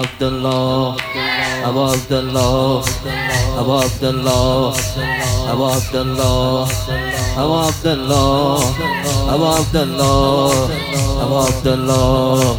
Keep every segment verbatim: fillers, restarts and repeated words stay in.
Abdullah, Abu Abdullah, Abu Abdullah, Abu Abdullah, Abu Abdullah, Abu Abdullah, Abu Abdullah.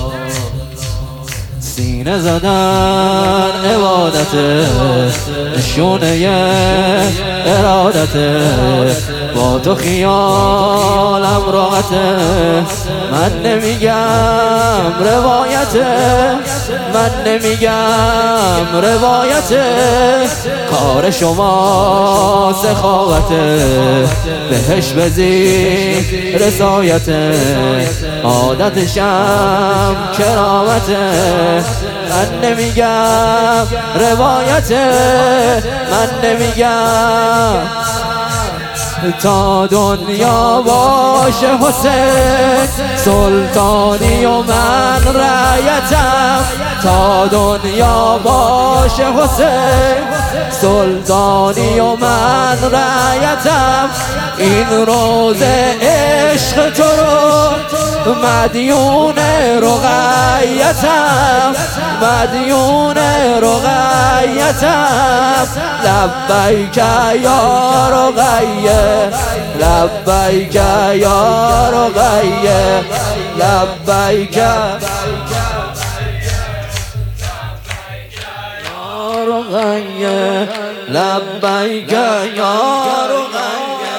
سینه زدن عبادته، نشونه ارادته، با تو خیالم راحته. من نمیگم روایته، من نمیگم روایته، کار شما سخاوته، بهش بزی رسایته، عادتشم کرامته. من نمیگم روایته، من نمیگم تا دنیا باشه حسین سلطانی و من رعیتم. تا دنیا باشه حسین سلطانی و من رعیتم. این روز عشق تو رو مدیون رقیتم، مدیون رقیتم. لبیک یا رقیه، لبیک یا رقیه، لبیک یا رقیه، لبیک یا رقیه.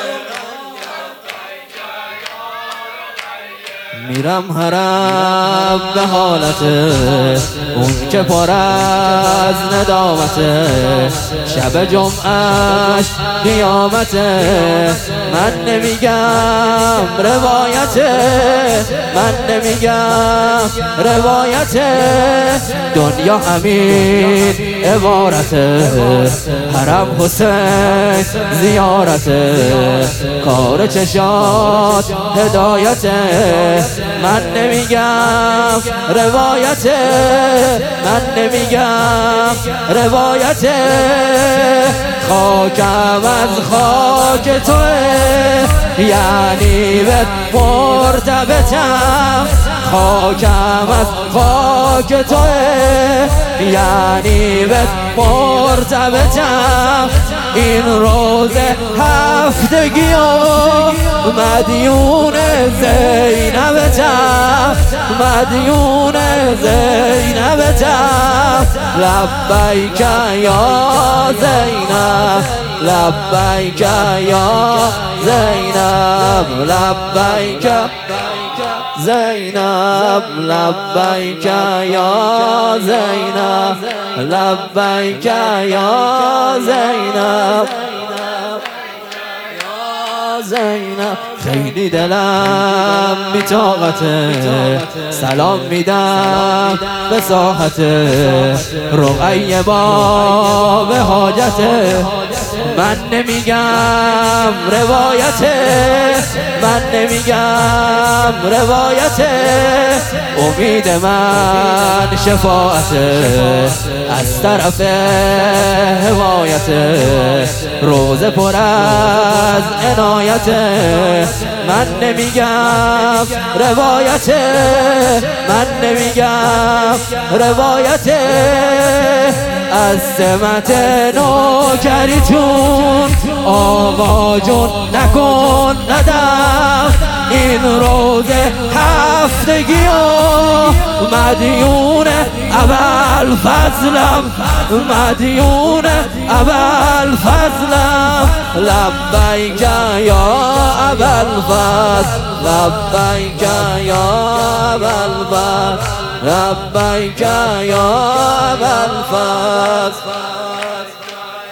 میرم حرم به حالته، اون که پر از ندامته، شب جمعش قیامته. من نمیگم روایته، من نمیگم روایته، دنیا همین عبارته. حرم حسین زیارته، کار چشات هدایته. من نمیگم روایته، من نمیگم روایته، خاکم از خاک توه، یعنی به مرتبطم. خاکم از خاک توه، یعنی به مرتبطم. این روز هفتگی و مدیون زینبتم، مدیون زینبتم. لبیک یا زینب، لبیک یا زینب، لبیک زینب، لبیک یا زینب، لبیک یا زینب، زینب. خیلی دلم بی طاقته، سلام میدم به ساحته، رقیه باب حاجته. من نمیگم روایته، من نمیگم روایته، امید من شفاعته، از طرف حمایته، روزه پر از عنایته. من نمیگم روایته، من نمیگم روایته، از سمت نوکریتون آقا جون نکن ندم. این روز هفتگی و مدیون اول فضلم، مدیون اول فضلم. لبیک یا اول فضل، لبیک یا اول فضل، لبیک یا اول فضل.